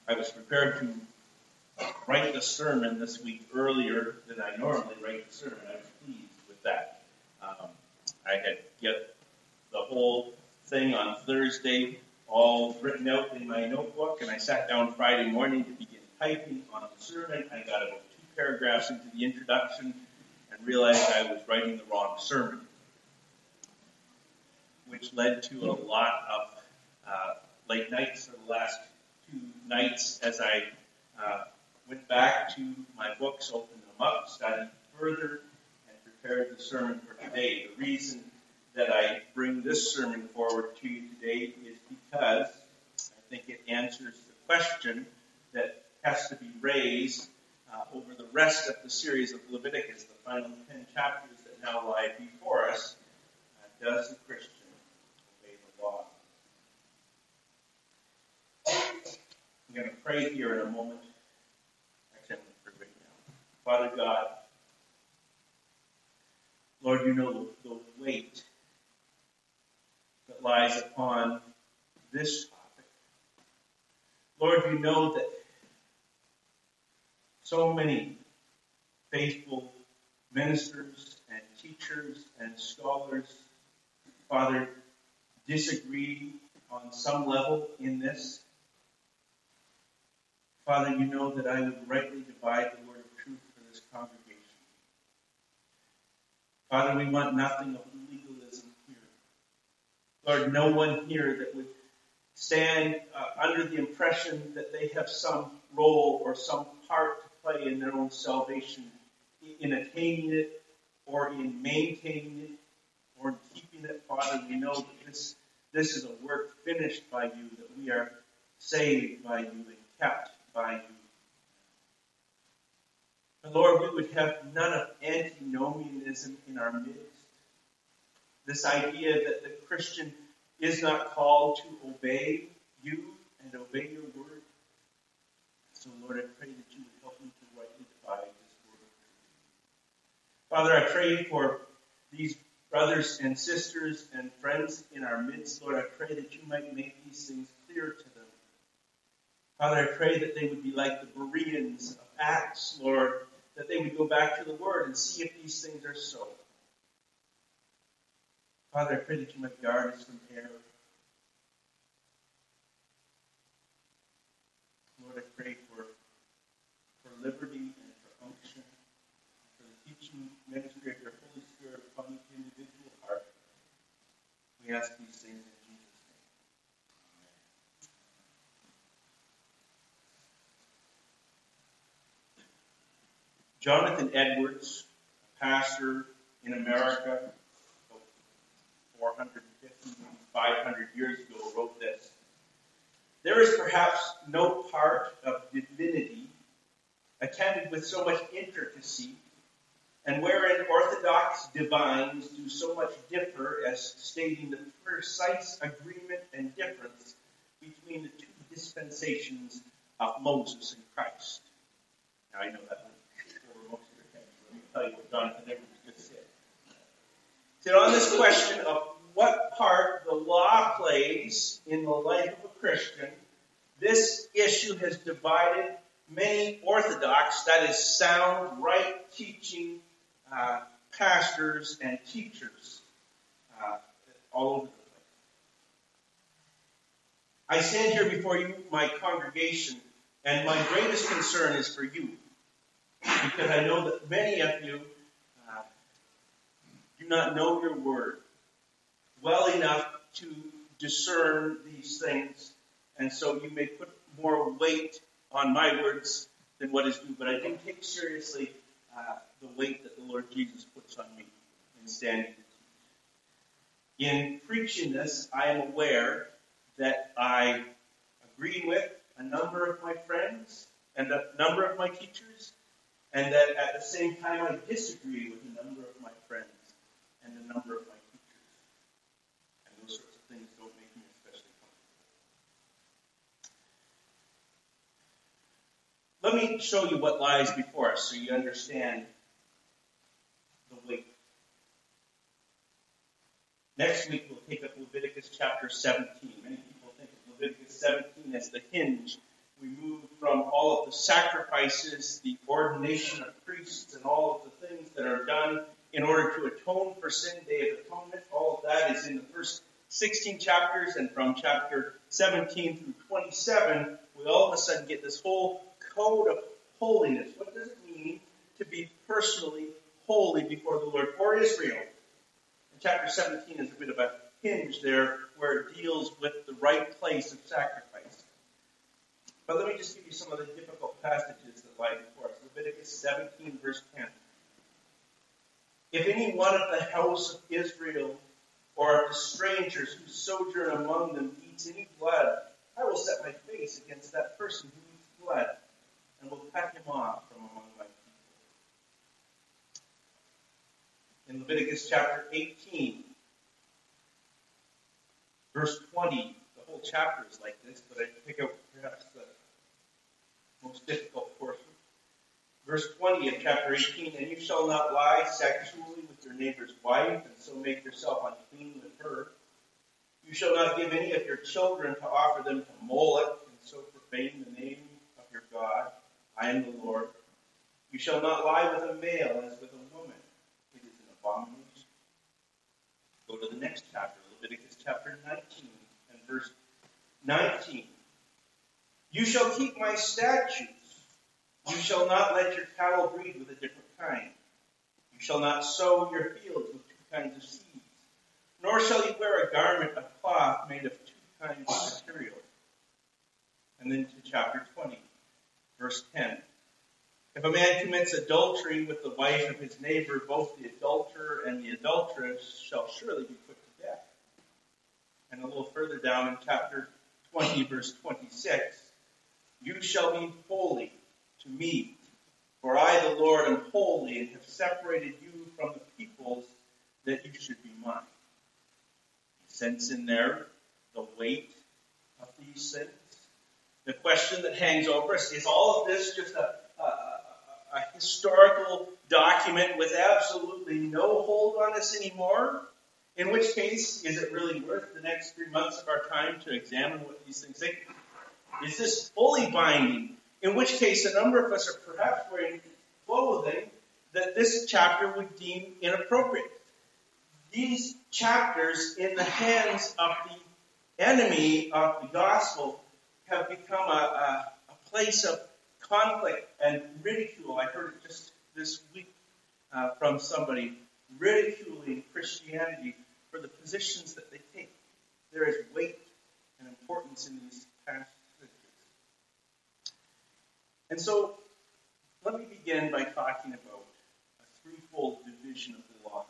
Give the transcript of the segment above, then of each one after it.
I was prepared to write the sermon this week earlier than I normally write the sermon. I was pleased with that. I had get the whole thing on Thursday all written out in my notebook, and I sat down Friday morning to begin typing on the sermon. I got about 2 paragraphs into the introduction and realized I was writing the wrong sermon, which led to a lot of late nights for the last 2 nights as I went back to my books, opened them up, studied further, and prepared the sermon for today. The reason that I bring this sermon forward to you today is because I think it answers the question that has to be raised over the rest of the series of Leviticus, the final 10 chapters that now lie before us. Does the Christian obey the law? I'm going to pray here in a moment. Actually, I'm going to pray right now. Father God, Lord, you know the weight that lies upon this topic. Lord, you know that so many faithful ministers and teachers and scholars, Father, disagree on some level in this. Father, you know that I would rightly divide the word of truth for this congregation. Father, we want nothing of legalism here. Lord, no one here that would stand under the impression that they have some role or some part to play in their own salvation, in attaining it or in maintaining it or in keeping it. Father, we know that this is a work finished by you, that we are saved by you and kept by you. And Lord, we would have none of antinomianism in our midst. This idea that the Christian is not called to obey you and obey your word. So Lord, I pray that you would help me to rightly divide this word. Father, I pray for these brothers and sisters and friends in our midst. Lord, I pray that you might make these things clear to them. Father, I pray that they would be like the Bereans of Acts, Lord, that they would go back to the Word and see if these things are so. Father, I pray that you might guard us from error. Lord, I pray for liberty and for unction, for the teaching ministry of your Holy Spirit upon each individual heart. We ask these things in Jesus' name. Jonathan Edwards, a pastor in America, 450, maybe 500 years ago, wrote this. There is perhaps no part of divinity attended with so much intricacy, and wherein orthodox divines do so much differ as stating the precise agreement and difference between the 2 dispensations of Moses and Christ. Now, I know that over most of your heads. Let me tell you what Jonathan Edwards just said. He said, on this question of what part the law plays in the life of a Christian, this issue has divided many orthodox, that is sound, right teaching pastors and teachers all over the place. I stand here before you, my congregation, and my greatest concern is for you, because I know that many of you do not know your word well enough to discern these things, and so you may put more weight on my words than what is due. But I do take seriously the weight that the Lord Jesus puts on me in standing to teach. In preaching this, I am aware that I agree with a number of my friends and a number of my teachers, and that at the same time I disagree with a number of my friends and a number of my teachers. And those sorts of things don't make me especially comfortable. Let me show you what lies before us so you understand the weight. Next week we'll take up Leviticus chapter 17. Many people think of Leviticus 17 as the hinge We move from all of the sacrifices, the ordination of priests, and all of the things that are done in order to atone for sin, Day of Atonement. All of that is in the first 16 chapters, and from chapter 17 through 27, we all of a sudden get this whole code of holiness. What does it mean to be personally holy before the Lord for Israel? And chapter 17 is a bit of a hinge there where it deals with the right place of sacrifice. But let me just give you some of the difficult passages that lie before us. Leviticus 17, verse 10. If any one of the house of Israel or of the strangers who sojourn among them eats any blood, I will set my face against that person who eats blood, and will cut him off from among my people. In Leviticus chapter 18, verse 20, the whole chapter is like this, but I pick out perhaps the most difficult portion. Verse 20 of chapter 18, and you shall not lie sexually with your neighbor's wife, and so make yourself unclean with her. You shall not give any of your children to offer them to Moloch, and so profane the name of your God. I am the Lord. You shall not lie with a male as with a woman. It is an abomination. Go to the next chapter, Leviticus chapter 19 and verse 19. You shall keep my statutes. You shall not let your cattle breed with a different kind. You shall not sow your fields with two kinds of seeds. Nor shall you wear a garment of cloth made of two kinds of material. And then to chapter 20, verse 10. If a man commits adultery with the wife of his neighbor, both the adulterer and the adulteress shall surely be put to death. And a little further down in chapter 20, verse 26, you shall be holy to me, for I, the Lord, am holy, and have separated you from the peoples, that you should be mine. Sense in there the weight of these things. The question that hangs over us, is all of this just a historical document with absolutely no hold on us anymore? In which case, is it really worth the next 3 months of our time to examine what these things think? Is this fully binding? In which case, a number of us are perhaps wearing clothing that this chapter would deem inappropriate. These chapters in the hands of the enemy of the gospel have become a place of conflict and ridicule. I heard it just this week from somebody ridiculing Christianity for the positions that they take. There is weight and importance in these passages. And so, let me begin by talking about a threefold division of the law.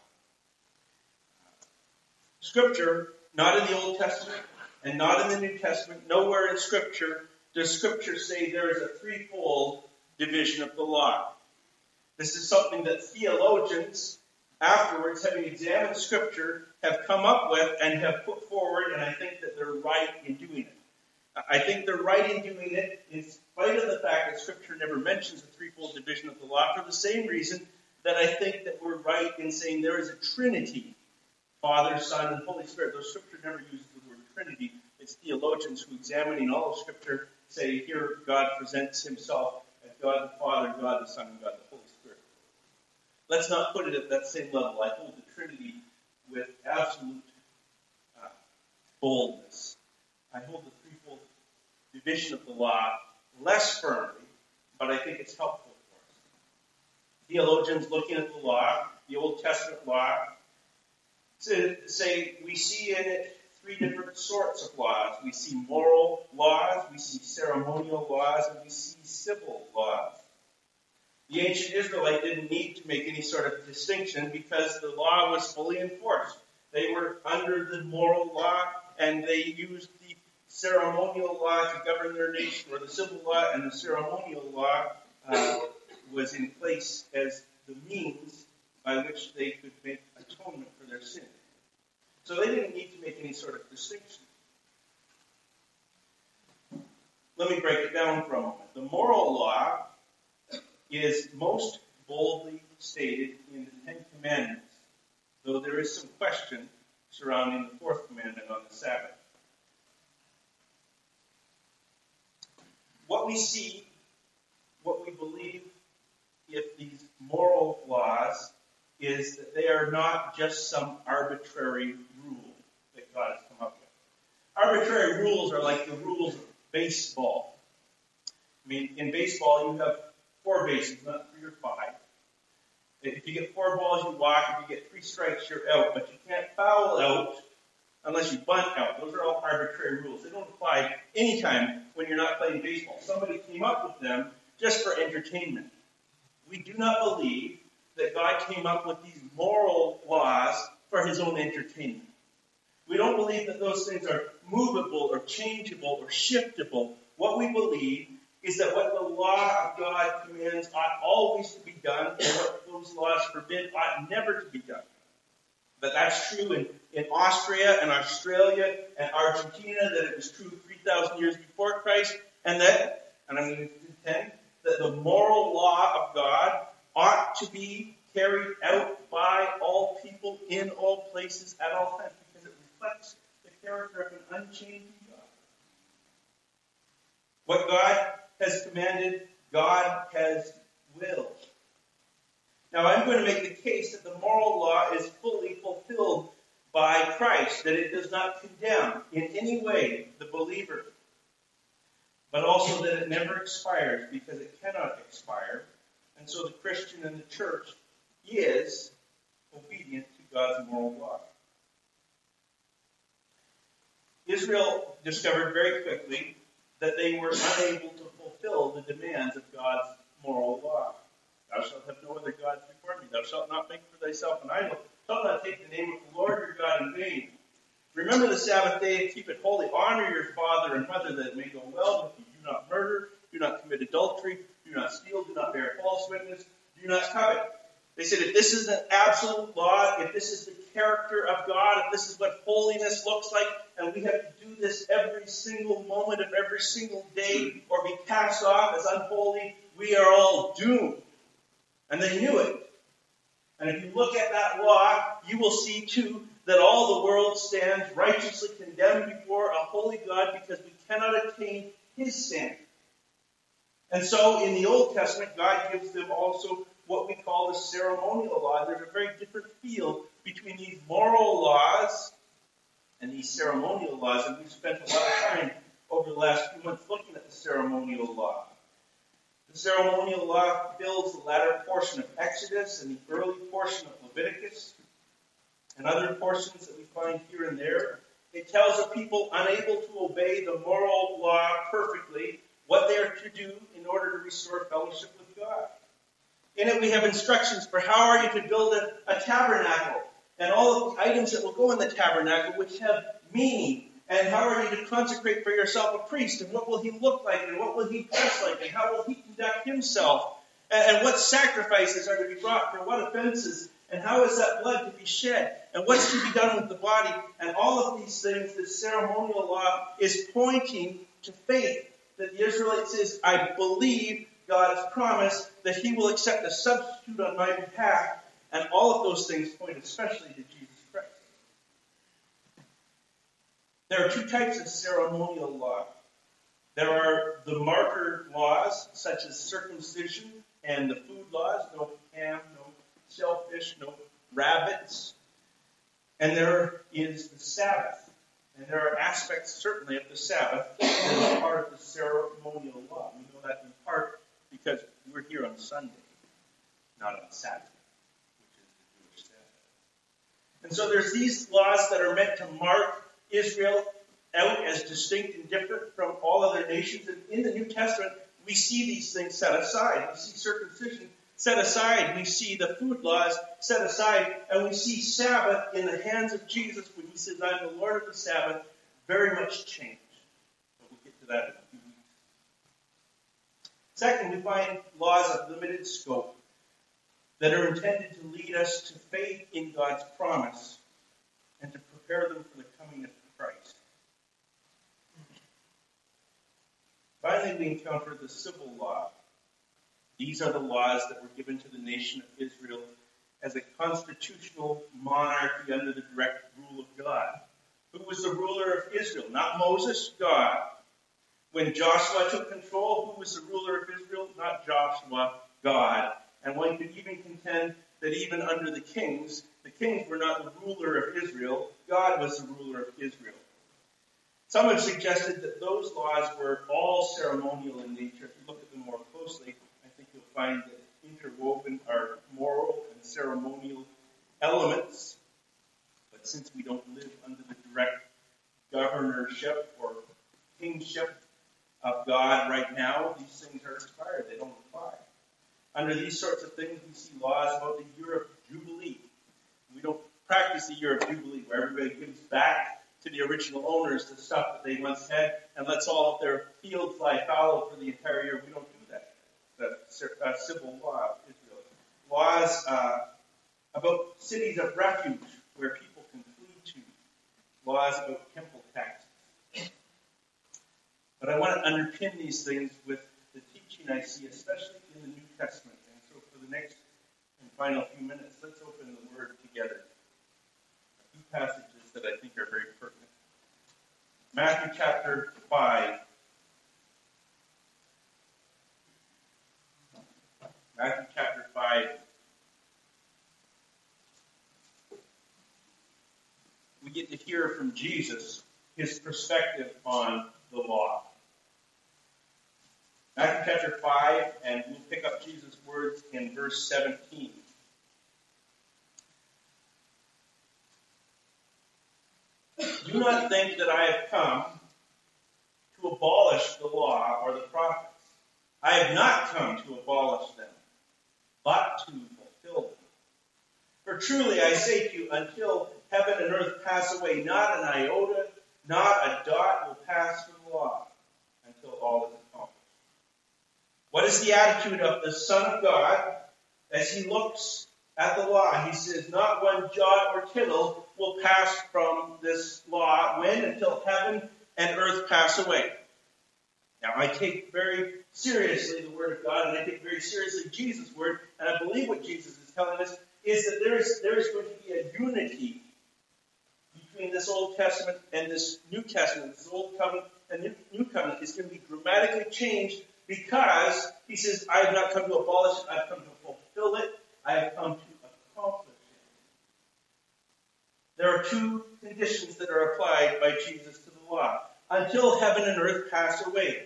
Scripture, not in the Old Testament and not in the New Testament, nowhere in Scripture does Scripture say there is a threefold division of the law. This is something that theologians, afterwards, having examined Scripture, have come up with and have put forward, and I think that they're right in doing it. I think they're right in doing it in spite of the fact that Scripture never mentions a threefold division of the law, for the same reason that I think that we're right in saying there is a Trinity, Father, Son, and Holy Spirit. Though Scripture never uses the word Trinity, it's theologians who, examining all of Scripture, say here God presents himself as God the Father, God the Son, and God the Holy Spirit. Let's not put it at that same level. I hold the Trinity with absolute boldness. I hold the threefold division of the law less firmly, but I think it's helpful for us. Theologians looking at the law, the Old Testament law, say we see in it three different sorts of laws. We see moral laws, we see ceremonial laws, and we see civil laws. The ancient Israelite didn't need to make any sort of distinction because the law was fully enforced. They were under the moral law, and they used the ceremonial law to govern their nation, or the civil law and the ceremonial law was in place as the means by which they could make atonement for their sin. So they didn't need to make any sort of distinction. Let me break it down for a moment. The moral law is most boldly stated in the Ten Commandments, though there is some question surrounding the fourth commandment on the Sabbath. What what we see, what we believe, if these moral laws, is that they are not just some arbitrary rule that God has come up with. Arbitrary rules are like the rules of baseball. I mean, in baseball, you have 4 bases, not 3 or 5. If you get 4 balls, you walk. If you get 3 strikes, you're out. But you can't foul out unless you bunt out. Those are all arbitrary rules. They don't apply anytime when you're not playing baseball. Somebody came up with them just for entertainment. We do not believe that God came up with these moral laws for his own entertainment. We don't believe that those things are movable or changeable or shiftable. What we believe is that what the law of God commands ought always to be done, and what those laws forbid ought never to be done. But that's true in Austria and Australia and Argentina, that it was true 3,000 years before Christ, and I'm going to contend, that the moral law of God ought to be carried out by all people in all places at all times, because it reflects the character of an unchanging God. What God has commanded, God has willed. Now, I'm going to make the case that the moral law is fully fulfilled by Christ, that it does not condemn in any way the believer, but also that it never expires, because it cannot expire. And so the Christian and the church is obedient to God's moral law. Israel discovered very quickly that they were unable to fulfill the demands of God's moral law. Thou shalt have no other gods before me. Thou shalt not make for thyself an idol. Thou shalt not take the name of the Lord your God in vain. Remember the Sabbath day and keep it holy. Honor your father and mother, that it may go well with you. Do not murder. Do not commit adultery. Do not steal. Do not bear false witness. Do not covet. They said, if this is an absolute law, if this is the character of God, if this is what holiness looks like, and we have to do this every single moment of every single day, or be cast off as unholy, we are all doomed. And they knew it. And if you look at that law, you will see too that all the world stands righteously condemned before a holy God, because we cannot attain his standard. And so in the Old Testament, God gives them also what we call the ceremonial law. There's a very different feel between these moral laws and these ceremonial laws, and we've spent a lot of time over the last few months looking at the ceremonial law. The ceremonial law fills the latter portion of Exodus and the early portion of Leviticus and other portions that we find here and there. It tells a people unable to obey the moral law perfectly what they are to do in order to restore fellowship with God. In it we have instructions for how are you to build a tabernacle and all of the items that will go in the tabernacle, which have meaning. And how are you to consecrate for yourself a priest? And what will he look like? And what will he dress like? And how will he conduct himself? And what sacrifices are to be brought for what offenses? And how is that blood to be shed? And what's to be done with the body? And all of these things, the ceremonial law is pointing to faith. That the Israelite says, I believe God's promise that he will accept a substitute on my behalf. And all of those things point especially to Jesus Christ. There are 2 types of ceremonial law. There are the marker laws, such as circumcision, and the food laws, no ham, no shellfish, no rabbits. And there is the Sabbath. And there are aspects, certainly, of the Sabbath that are part of the ceremonial law. We know that in part because we're here on Sunday, not on Saturday, which is the Jewish Sabbath. And so there's these laws that are meant to mark Israel out as distinct and different from all other nations. And in the New Testament, we see these things set aside. We see circumcision set aside. We see the food laws set aside. And we see Sabbath in the hands of Jesus when he says, I am the Lord of the Sabbath, very much changed. But we'll get to that in a few weeks. Second, we find laws of limited scope that are intended to lead us to faith in God's promise and to prepare them for the coming of Christ. Finally, we encounter the civil law. These are the laws that were given to the nation of Israel as a constitutional monarchy under the direct rule of God. Who was the ruler of Israel? Not Moses, God. When Joshua took control, who was the ruler of Israel? Not Joshua, God. And one could even contend that even under the kings were not the ruler of Israel. God was the ruler of Israel. Some have suggested that those laws were all ceremonial in nature. If you look at them more closely, I think you'll find that interwoven are moral and ceremonial elements. But since we don't live under the direct governorship or kingship of God right now, these things are expired. They don't apply. Under these sorts of things, we see laws about the year of Jubilee. We don't practice the year of Jubilee where everybody gives back to the original owners the stuff that they once had and lets all of their fields lie fallow for the entire year. We don't do that. That's a civil law of Israel. Laws about cities of refuge where people can flee to. Laws about temple taxes. But I want to underpin these things with the teaching I see, especially in the New Testament. And so for the next and final few minutes, let's open the Word together. A few passages that I think are very pertinent. Matthew chapter 5. Matthew chapter 5. We get to hear from Jesus his perspective on the law. Matthew chapter 5, and we'll pick up Jesus' words in verse 17. Do not think that I have come to abolish the law or the prophets. I have not come to abolish them, but to fulfill them. For truly I say to you, until heaven and earth pass away, not an iota, not a dot will pass from the law until all is accomplished. What is the attitude of the Son of God as he looks at the law? He says, not one jot or tittle will pass from this law. When? Until heaven and earth pass away. Now, I take very seriously the Word of God, and I take very seriously Jesus' Word, and I believe what Jesus is telling us is that there is going to be a unity between this Old Testament and this New Testament. This Old Covenant and New Covenant is going to be dramatically changed because he says, I have not come to abolish it, I have come to fulfill it, I have come to accomplish it. There are two conditions that are applied by Jesus to the law. Until heaven and earth pass away.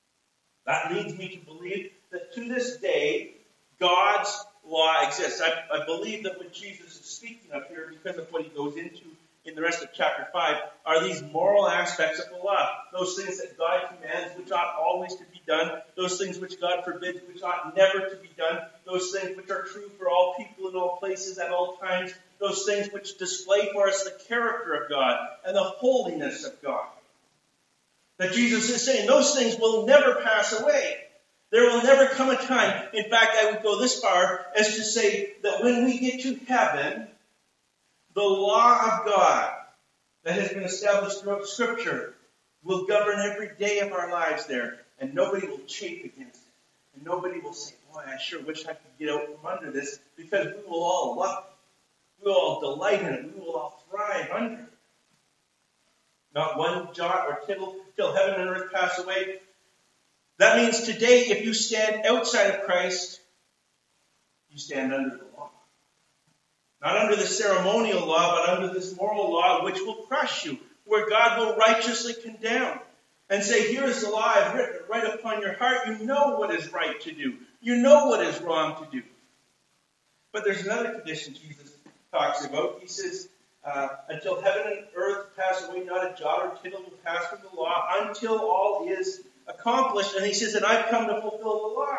That leads me to believe that to this day, God's law exists. I believe that what Jesus is speaking of here, because of what he goes into in the rest of chapter 5, are these moral aspects of the law. Those things that God commands, which ought always to be done. Those things which God forbids, which ought never to be done. Those things which are true for all people in all places at all times. Those things which display for us the character of God and the holiness of God. That Jesus is saying those things will never pass away. There will never come a time, in fact, I would go this far as to say that when we get to heaven, the law of God that has been established throughout Scripture will govern every day of our lives there, and nobody will chafe against it. And nobody will say, boy, I sure wish I could get out from under this, because we will all love it. We will all delight in it. We will all thrive under it. Not one jot or tittle till heaven and earth pass away. That means today, if you stand outside of Christ, you stand under the law. Not under the ceremonial law, but under this moral law which will crush you, where God will righteously condemn and say, here is the law, I've written it right upon your heart. You know what is right to do. You know what is wrong to do. But there's another condition Jesus talks about. He says, until heaven and earth pass away, not a jot or tittle will pass from the law until all is accomplished. And he says, and I've come to fulfill the law.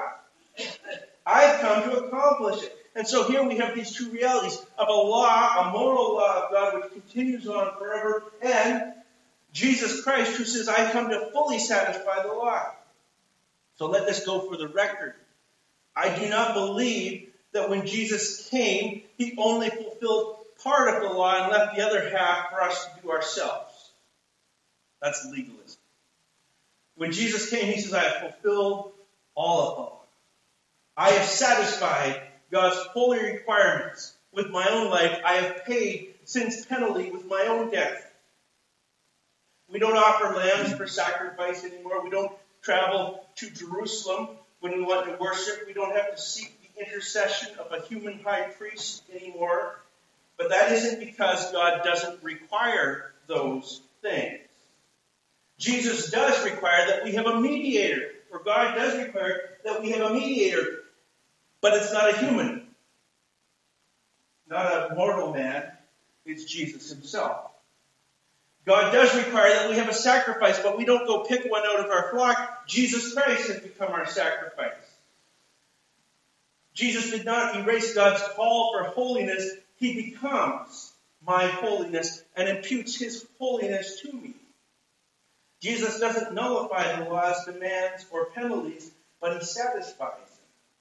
I've come to accomplish it. And so here we have these two realities of a law, a moral law of God which continues on forever, and Jesus Christ who says, I come to fully satisfy the law. So let this go for the record. I do not believe that when Jesus came, he only fulfilled part of the law and left the other half for us to do ourselves. That's legalism. When Jesus came, he says, I have fulfilled all of the law. I have satisfied God's holy requirements with my own life. I have paid sin's penalty with my own death. We don't offer lambs for sacrifice anymore. We don't travel to Jerusalem when we want to worship. We don't have to seek the intercession of a human high priest anymore. But that isn't because God doesn't require those things. Jesus does require that we have a mediator, or God does require that we have a mediator, but it's not a human, not a mortal man. It's Jesus himself. God does require that we have a sacrifice, but we don't go pick one out of our flock. Jesus Christ has become our sacrifice. Jesus did not erase God's call for holiness. He becomes my holiness and imputes his holiness to me. Jesus doesn't nullify the law's demands or penalties, but he satisfies them.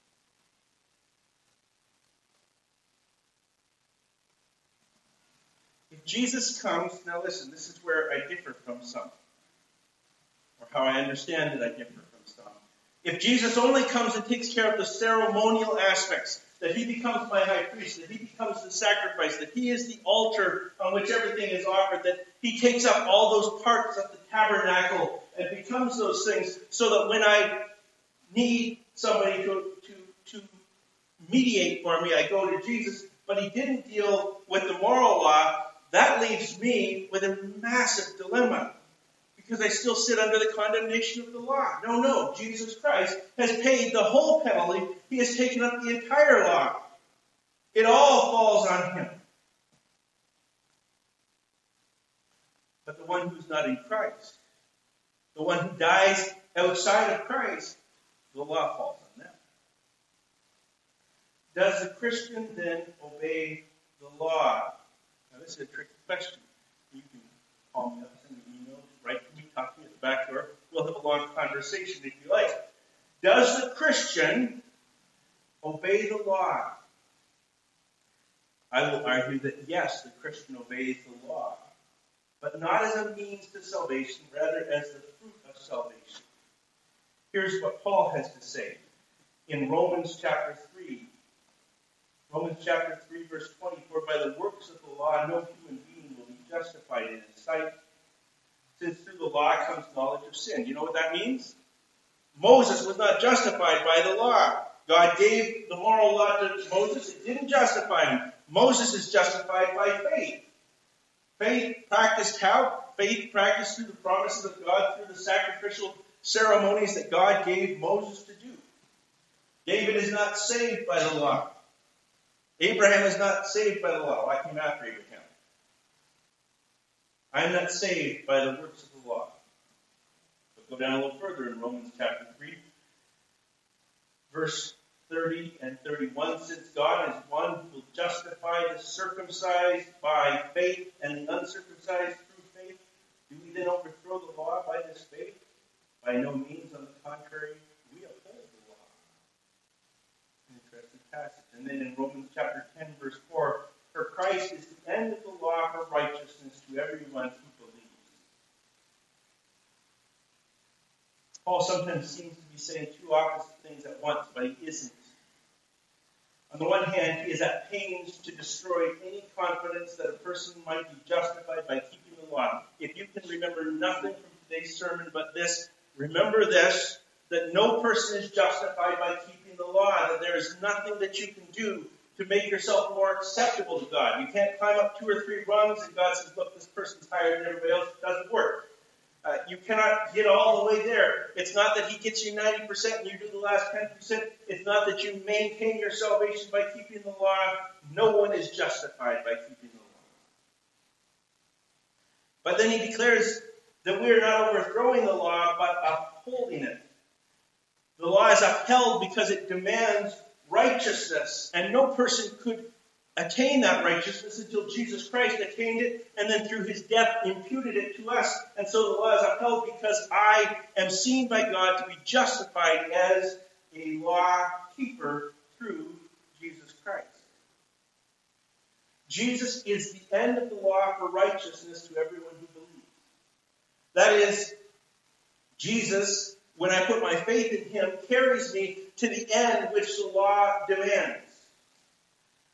If Jesus comes, now listen, this is where I differ from some, or how I understand that I differ from some. If Jesus only comes and takes care of the ceremonial aspects, that he becomes my high priest, that he becomes the sacrifice, that he is the altar on which everything is offered, that he takes up all those parts of the tabernacle and becomes those things, so that when I need somebody to mediate for me, I go to Jesus, but he didn't deal with the moral law, that leaves me with a massive dilemma, because I still sit under the condemnation of the law. No, Jesus Christ has paid the whole penalty. He has taken up the entire law. It all falls on him. But the one who's not in Christ, the one who dies outside of Christ, the law falls on them. Does the Christian then obey the law? Now, this is a tricky question. You can call me up, send me an email, write to me, talk to me at the back door. We'll have a long conversation if you like. Does the Christian obey the law? I will argue that yes, the Christian obeys the law, but not as a means to salvation, rather as the fruit of salvation. Here's what Paul has to say in Romans chapter 3. Romans chapter 3, verse 20, for by the works of the law no human being will be justified in his sight, since through the law comes knowledge of sin. You know what that means? Moses was not justified by the law. God gave the moral law to Moses. It didn't justify him. Moses is justified by faith. Faith practiced how? Faith practiced through the promises of God, through the sacrificial ceremonies that God gave Moses to do. David is not saved by the law. Abraham is not saved by the law. I came after Abraham. I am not saved by the works of the law. But go down a little further in Romans chapter 3, verse 30 and 31. Since God is one who will justify the circumcised by faith and the uncircumcised through faith, do we then overthrow the law by this faith? By no means. On the contrary, we uphold the law. Interesting passage. And then in Romans chapter 10, verse 4, for Christ is the end of the law for righteousness to everyone who believes. Paul sometimes seems to be saying two opposite things at once, but he isn't. On the one hand, he is at pains to destroy any confidence that a person might be justified by keeping the law. If you can remember nothing from today's sermon but this, remember this, that no person is justified by keeping the law, that there is nothing that you can do to make yourself more acceptable to God. You can't climb up 2 or 3 rungs and God says, look, this person's higher than everybody else. It doesn't work. You cannot get all the way there. It's not that he gets you 90% and you do the last 10%. It's not that you maintain your salvation by keeping the law. No one is justified by keeping the law. But then he declares that we are not overthrowing the law, but upholding it. The law is upheld because it demands righteousness, and no person could attain that righteousness until Jesus Christ attained it, and then through his death imputed it to us. And so the law is upheld because I am seen by God to be justified as a law keeper through Jesus Christ. Jesus is the end of the law for righteousness to everyone who believes. That is, Jesus, when I put my faith in him, carries me to the end which the law demands.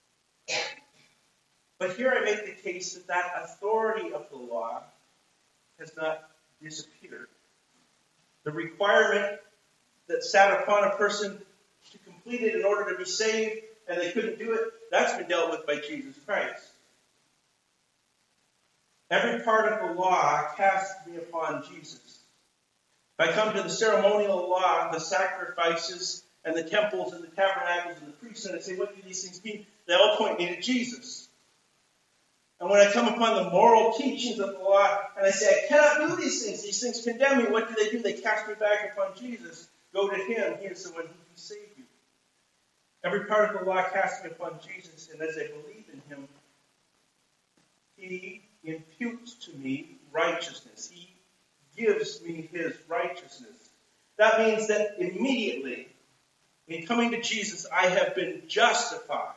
But here I make the case that authority of the law has not disappeared. The requirement that sat upon a person to complete it in order to be saved, and they couldn't do it, that's been dealt with by Jesus Christ. Every part of the law casts me upon Jesus. If I come to the ceremonial law, the sacrifices, and the temples, and the tabernacles, and the priests, and I say, what do these things mean? They all point me to Jesus. And when I come upon the moral teachings of the law, and I say, I cannot do these things condemn me, what do? They cast me back upon Jesus. Go to him, he is the one who can save you. Every part of the law casts me upon Jesus, and as I believe in him, he imputes to me righteousness. He gives me his righteousness. That means that immediately, in coming to Jesus, I have been justified.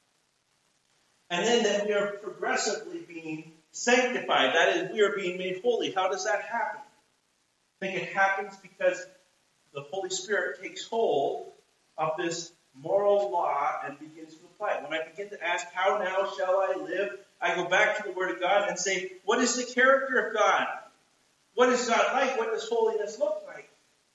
And then that we are progressively being sanctified. That is, we are being made holy. How does that happen? I think it happens because the Holy Spirit takes hold of this moral law and begins to apply it. When I begin to ask, how now shall I live? I go back to the Word of God and say, what is the character of God? What is God like? What does holiness look like?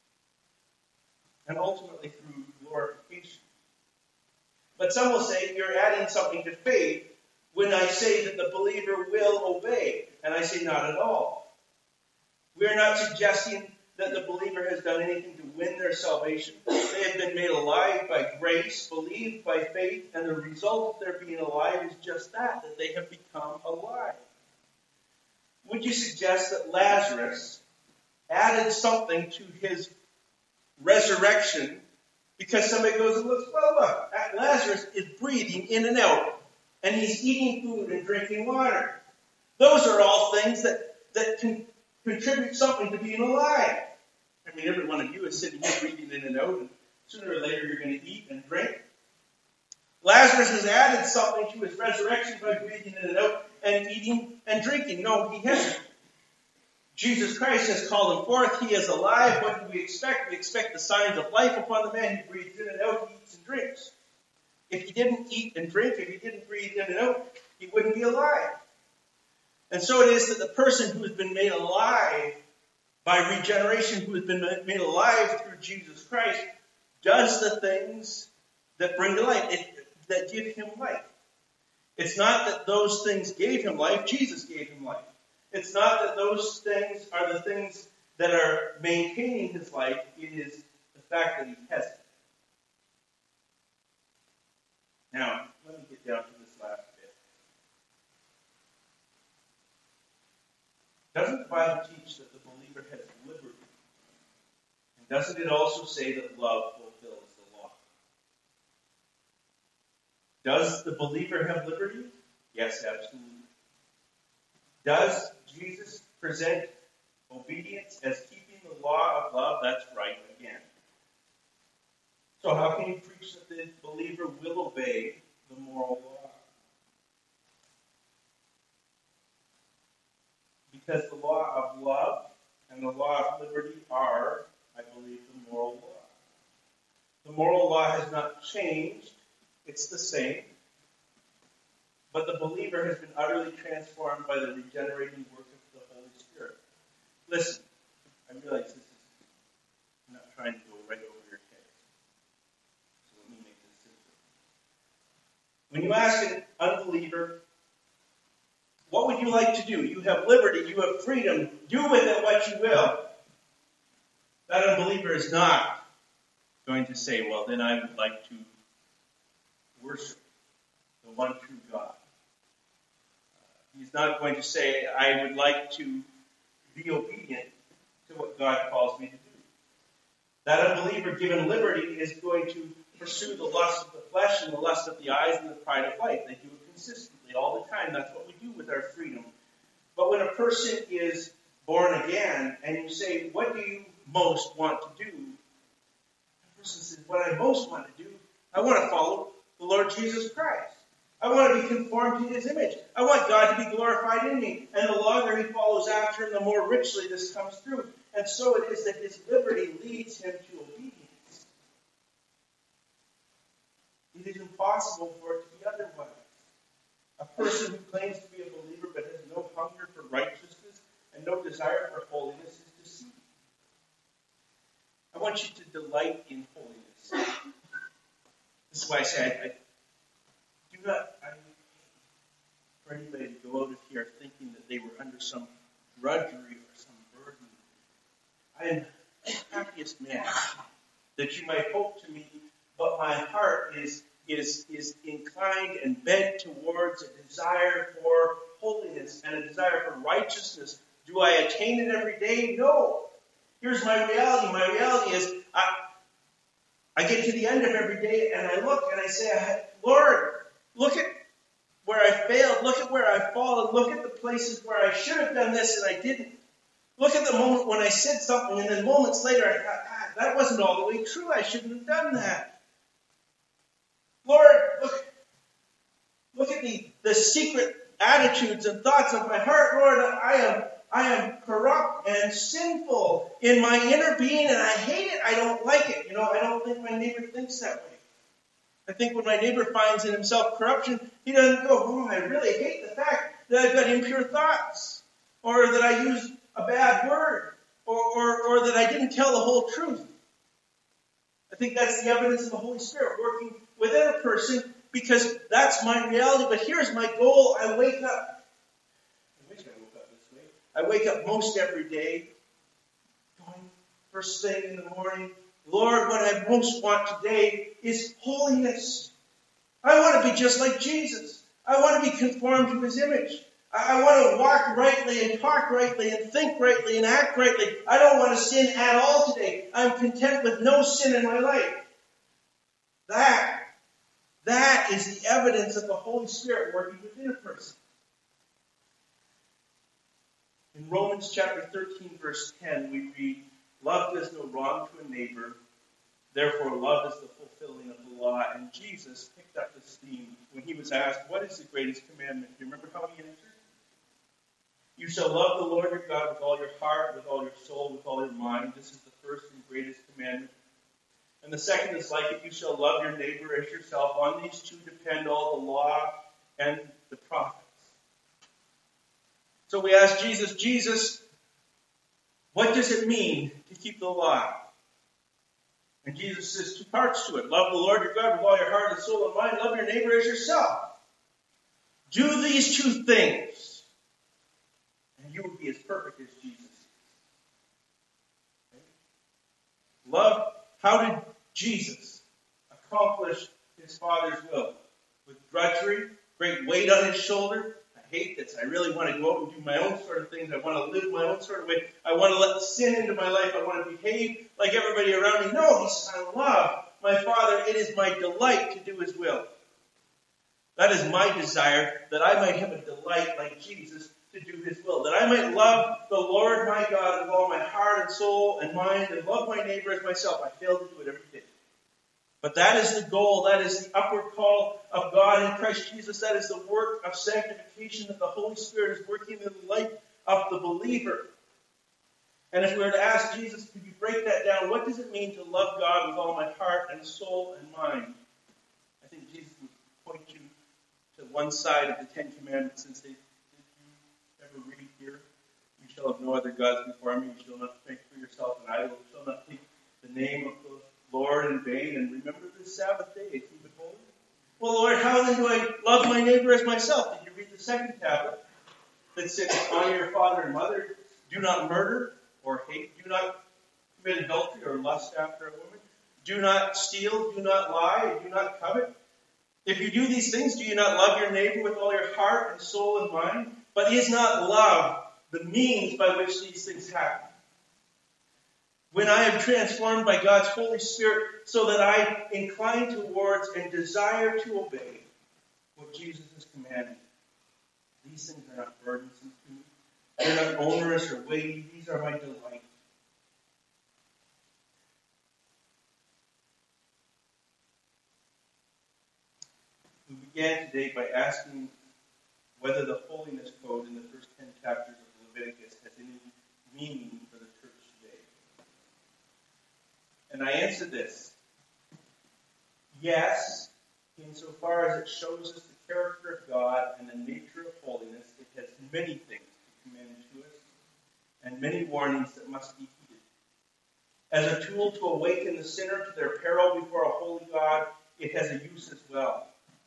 And ultimately through glorification. But some will say you're adding something to faith when I say that the believer will obey. And I say not at all. We're not suggesting that the believer has done anything to win their salvation. They have been made alive by grace, believed by faith, and the result of their being alive is just that they have become alive. Would you suggest that Lazarus added something to his resurrection because somebody goes and looks, well, look, Lazarus is breathing in and out, and he's eating food and drinking water. Those are all things that can contribute something to being alive. I mean, every one of you is sitting here breathing in and out, and sooner or later you're going to eat and drink. Lazarus has added something to his resurrection by breathing in and out and eating and drinking. No, he hasn't. Jesus Christ has called him forth. He is alive. What do we expect? We expect the signs of life upon the man who breathes in and out, he eats and drinks. If he didn't eat and drink, if he didn't breathe in and out, he wouldn't be alive. And so it is that the person who has been made alive by regeneration, who has been made alive through Jesus Christ, does the things that bring to life, that give him life. It's not that those things gave him life. Jesus gave him life. It's not that those things are the things that are maintaining his life. It is the fact that he has it. Now, let me get down to this last bit. Doesn't the Bible teach that the believer has liberty? And doesn't it also say that love fulfills the law? Does the believer have liberty? Yes, absolutely. Does Jesus present obedience as keeping the law of love? That's right again. So how can you preach that the believer will obey the moral law? Because the law of love and the law of liberty are, I believe, the moral law. The moral law has not changed. It's the same. But the believer has been utterly transformed by the regenerating work of the Holy Spirit. Listen, I realize this is, I'm not trying to go right over your head. So let me make this simple. When you ask an unbeliever, what would you like to do? You have liberty, you have freedom, do with it what you will. That unbeliever is not going to say, well, then I would like to worship the one true God. He's not going to say, I would like to be obedient to what God calls me to do. That unbeliever, given liberty, is going to pursue the lust of the flesh and the lust of the eyes and the pride of life. They do it consistently all the time. That's what we do with our freedom. But when a person is born again and you say, what do you most want to do? The person says, what I most want to do, I want to follow the Lord Jesus Christ. I want to be conformed to his image. I want God to be glorified in me. And the longer he follows after him, the more richly this comes through. And so it is that his liberty leads him to obedience. It is impossible for it to be otherwise. A person who claims to be a believer but has no hunger for righteousness and no desire for holiness is deceit. I want you to delight in holiness. This is why I say I do not for anybody to go out of here thinking that they were under some drudgery or some burden. I am the happiest man that you might hope to meet, but my heart is inclined and bent towards a desire for holiness and a desire for righteousness. Do I attain it every day? No. Here's my reality. My reality is I get to the end of every day and I look and I say, Lord, look at where I failed. Look at where I've fallen. Look at the places where I should have done this and I didn't. Look at the moment when I said something and then moments later I thought, that wasn't all the way true. I shouldn't have done that. Lord, look at the secret attitudes and thoughts of my heart. Lord, I am corrupt and sinful in my inner being and I hate it. I don't like it. I don't think my neighbor thinks that way. I think when my neighbor finds in himself corruption, he doesn't go, I really hate the fact that I've got impure thoughts, or that I used a bad word, or that I didn't tell the whole truth. I think that's the evidence of the Holy Spirit working within a person, because that's my reality. But here's my goal. I wake up. I wish I woke up this way. I wake up most every day, going first thing in the morning, Lord, what I most want today is holiness. I want to be just like Jesus. I want to be conformed to his image. I want to walk rightly and talk rightly and think rightly and act rightly. I don't want to sin at all today. I'm content with no sin in my life. That is the evidence of the Holy Spirit working within a person. In Romans chapter 13, verse 10, we read, love does no wrong to a neighbor, therefore love is the fulfilling of the law. And Jesus picked up this theme when he was asked, what is the greatest commandment? Do you remember how he answered? You shall love the Lord your God with all your heart, with all your soul, with all your mind. This is the first and greatest commandment. And the second is like it, you shall love your neighbor as yourself. On these two depend all the law and the prophets. So we ask Jesus, what does it mean to keep the law? And Jesus says two parts to it. Love the Lord your God with all your heart and soul and mind. Love your neighbor as yourself. Do these two things, and you will be as perfect as Jesus is. Okay? Love. How did Jesus accomplish his Father's will? With drudgery, great weight on his shoulder. I hate this. I really want to go out and do my own sort of things. I want to live my own sort of way. I want to let sin into my life. I want to behave like everybody around me. No, he says, I love my Father. It is my delight to do his will. That is my desire, that I might have a delight like Jesus to do his will. That I might love the Lord my God with all my heart and soul and mind, and love my neighbor as myself. I fail to do it every day. But that is the goal. That is the upward call of God in Christ Jesus. That is the work of sanctification that the Holy Spirit is working in the life of the believer. And if we were to ask Jesus, could you break that down? What does it mean to love God with all my heart and soul and mind? I think Jesus would point you to one side of the Ten Commandments and say, did you ever read here? You shall have no other gods before me. You shall not make for yourself an idol. You shall not take the name of the Lord in vain, and remember the Sabbath day to keep it holy. Well, Lord, how then do I love my neighbor as myself? Did you read the second tablet that says, honor your father and mother, do not murder or hate, do not commit adultery or lust after a woman, do not steal, do not lie, do not covet? If you do these things, do you not love your neighbor with all your heart and soul and mind? But is not love the means by which these things happen? When I am transformed by God's Holy Spirit so that I incline towards and desire to obey what Jesus has commanded. These things are not burdensome to me. They're not onerous or weighty. These are my delight. We began today by asking whether the holiness code in the first 10 chapters of Leviticus has any meaning for the church today. And I answered this. Yes, insofar as it shows us the character of God and the nature of holiness, it has many things to commend to us. and many warnings that must be heeded. As a tool to awaken the sinner to their peril before a holy God, it has a use as well.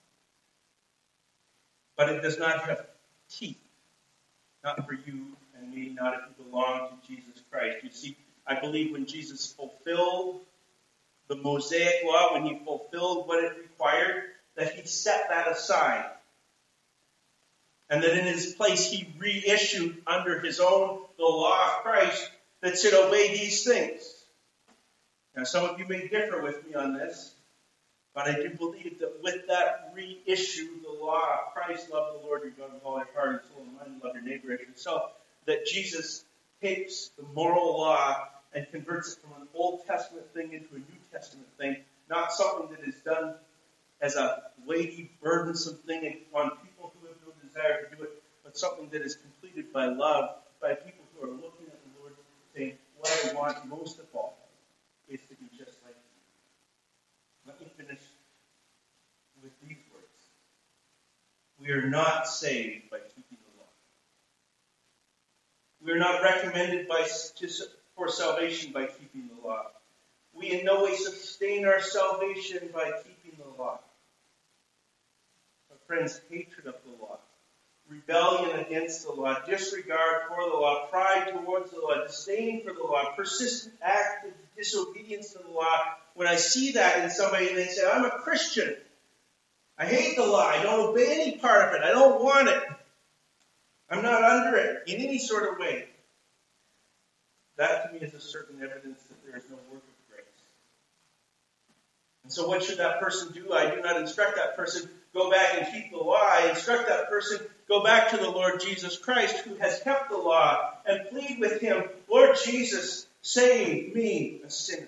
But it does not have teeth. Not for you and me, not if you belong to Jesus Christ. You see, I believe when Jesus fulfilled the Mosaic law, when he fulfilled what it required, that he set that aside. And that in his place he reissued under his own, the law of Christ, that said, obey these things. Now some of you may differ with me on this, but I do believe that with that reissue, the law of Christ, love the Lord your God with all your heart and soul and mind, love your neighbor as yourself, that Jesus takes the moral law and converts it from an Old Testament thing into a New Testament thing, not something that is done as a weighty, burdensome thing on people who have no desire to do it, but something that is completed by love, by people who are looking at the Lord saying, what I want most of all is to be just like you. Let me finish with these words. We are not saved by keeping the law. We are not recommended for salvation by keeping the law. We in no way sustain our salvation by keeping the law. But friends, hatred of the law, rebellion against the law, disregard for the law, pride towards the law, disdain for the law, persistent act of disobedience to the law. When I see that in somebody and they say, I'm a Christian, I hate the law, I don't obey any part of it, I don't want it, I'm not under it in any sort of way. That to me is a certain evidence that there is no work of grace. And so what should that person do? I do not instruct that person, go back and keep the law. I instruct that person, go back to the Lord Jesus Christ who has kept the law and plead with him, Lord Jesus, save me, a sinner.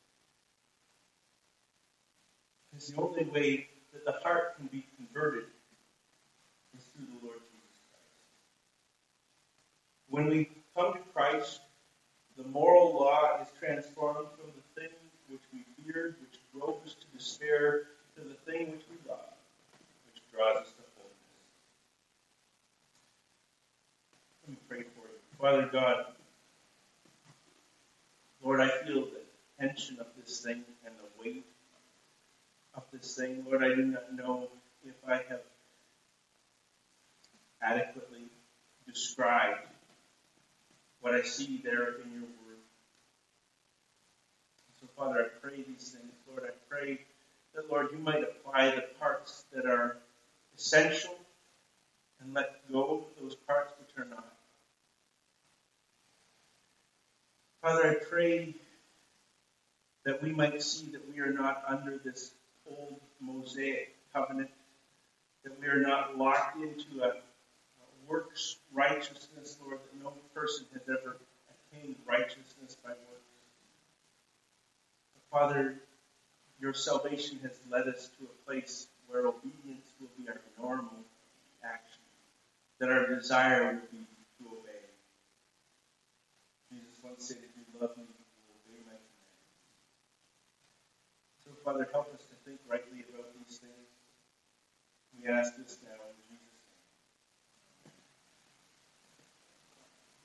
Because the only way that the heart can be converted is through the Lord Jesus Christ. When we come to Christ, the moral law is transformed from the thing which we feared, which drove us to despair, to the thing which we love, which draws us to holiness. Let me pray for you. Father God, Lord, I feel the tension of this thing and the weight of this thing. Lord, I do not know if I have adequately described what I see there in your word. So, Father, I pray these things. Lord, I pray that, Lord, you might apply the parts that are essential and let go of those parts which are not. Father, I pray that we might see that we are not under this old Mosaic covenant, that we are not locked into a works righteousness, Lord, that no person has ever attained righteousness by works. But Father, your salvation has led us to a place where obedience will be our normal action, that our desire will be to obey. Jesus once said, if you love me, you will obey my commandments. So, Father, help us to think rightly about these things. We ask this now in Jesus' name.